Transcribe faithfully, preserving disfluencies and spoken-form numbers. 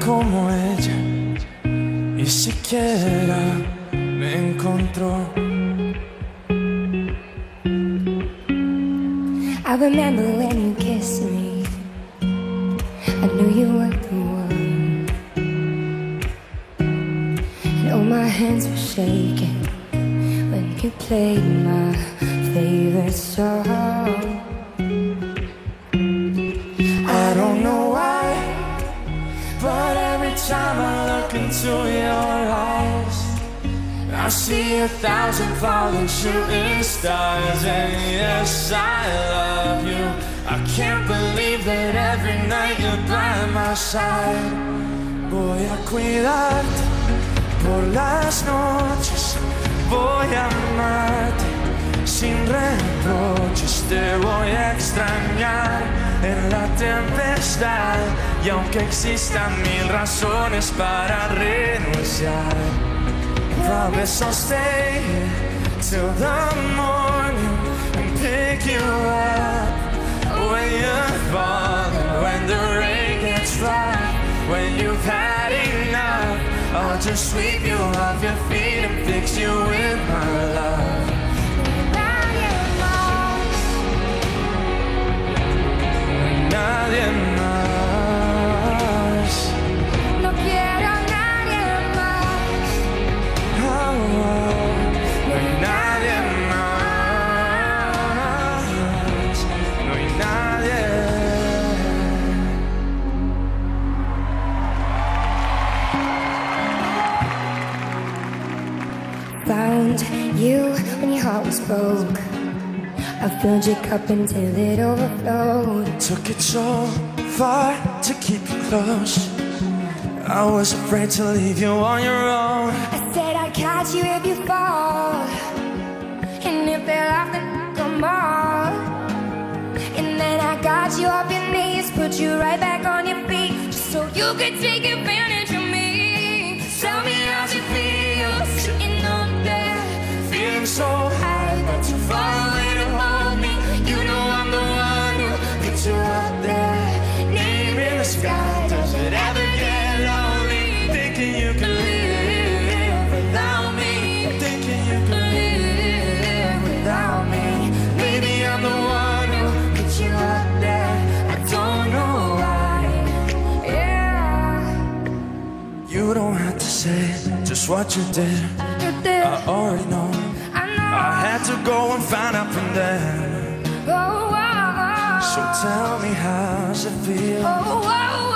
como ella y siquiera me encontró. I remember when you kissed me, I knew you were the one. And oh, my hands were shaking when you played my favorite song. I don't know why, but every time I look into your eyes, I see a thousand falling shooting stars. And yes, I love you. I can't believe that every night you're by my side. Voy a cuidarte por las noches, voy a amarte sin reproches, te voy a extrañar en la tempestad. Y aunque existan mil razones para renunciar, promise I'll stay here till the morning and pick you up when you're falling, when the rain gets rough, when you've had enough. I'll just sweep you off your feet and fix you with my love. Nadie más. No quiero a nadie más. Oh, no hay nadie más. No hay nadie. Found you when your heart was broke. I filled your cup until it overflowed. Took it so far to keep you close. I was afraid to leave you on your own. I said I'd catch you if you fall, and if they're off, then come on. And then I got you off your knees, put you right back on your feet, just so you could take advantage of me. Tell me how you feel, sitting up there, Feeling so high, but too far away to hold me. You know I'm the one who put you up there, name in the sky. Does it ever get lonely? Thinking you can live without me. Thinking you can live without me. Maybe I'm the one who Put you up there, I don't know why. Yeah, You don't have to say just what you did. you did. I already know. I know. I had to go and find out from them. Oh, oh, oh. So tell me how's it feel? Oh, oh,